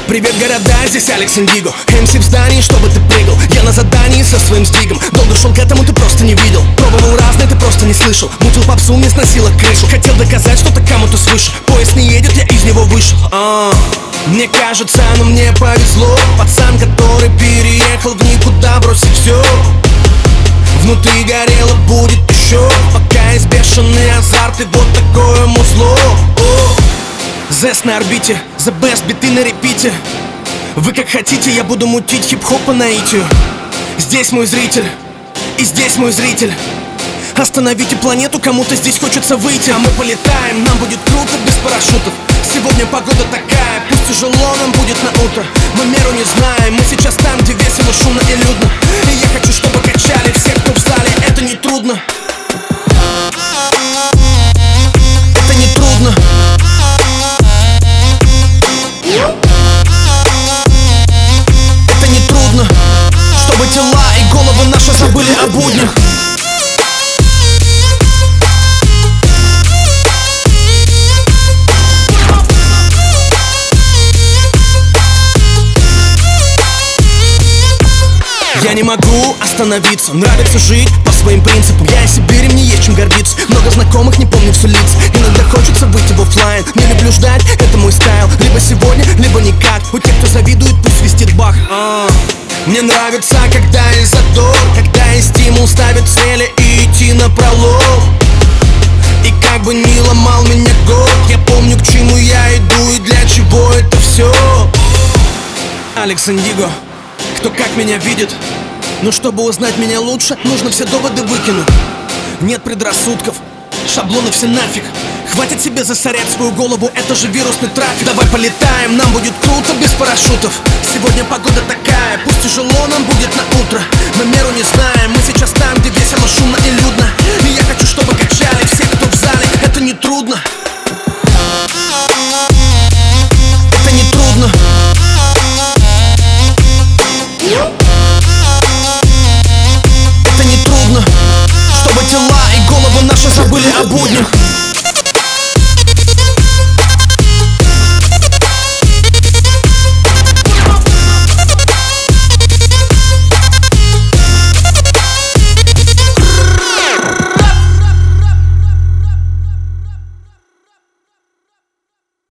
Привет, города, здесь Алекс Индиго. МС в здании, чтобы ты прыгал. Я на задании со своим стигом. Долго шел к этому, ты просто не видел. Пробовал разное, ты просто не слышал. Мутил попсу, мне сносило крышу. Хотел доказать что-то кому-то свыше. Поезд не едет, я из него вышел. Мне кажется, но мне повезло. Пацан, который переехал в никуда, бросить все. Внутри горело, будет еще. Пока есть бешеный азарт и вот такое музло. Зэс на орбите, the best, биты на репите. Вы как хотите, я буду мутить хип-хоп по наитию. Здесь мой зритель, и здесь мой зритель. Остановите планету, кому-то здесь хочется выйти. А мы полетаем, нам будет круто без парашютов. Сегодня погода такая, пусть тяжело нам будет на утро. Мы меру не знаем, мы сейчас там, где весело, шумно и людно. И я хочу, чтобы качали все, кто в зале, это не трудно. Это не трудно. Это не трудно, чтобы тела и головы наши забыли о буднях. Я не могу остановиться, нравится жить по своим принципам. Я из Сибири, мне есть чем гордиться. Много знакомых, не помню все лица. Иногда хочется выйти в оффлайн. Не люблю ждать, это мой стайл. Либо сегодня, либо никак. У тех, кто завидует, пусть свистит бах. Мне нравится, когда есть задор, когда есть стимул ставить цели и идти напролом. И как бы ни ломал меня год, я помню, к чему я иду и для чего это все. Алекс Индиго. Кто как меня видит, но чтобы узнать меня лучше, нужно все доводы выкинуть. Нет предрассудков, шаблоны все нафиг. Хватит себе засорять свою голову, это же вирусный трафик. Давай полетаем, нам будет круто без парашютов. Сегодня погода такая, пусть тяжело нам будет на утро. Мы меру не знаем, мы сейчас там, где весело, шумно и людно. И я хочу, чтобы качали все, кто в зале, это не трудно.